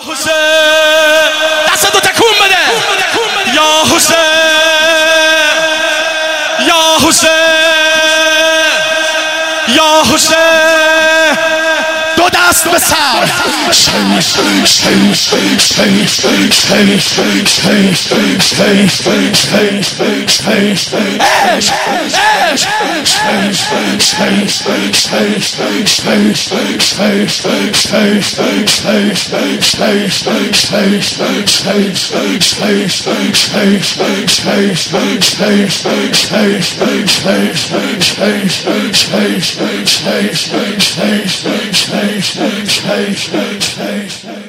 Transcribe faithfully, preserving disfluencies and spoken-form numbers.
حسین دست دو تکون بده یا حسین یا حسین یا حسین دو دست به سر Taste, taste, taste, taste, taste, taste, taste, taste.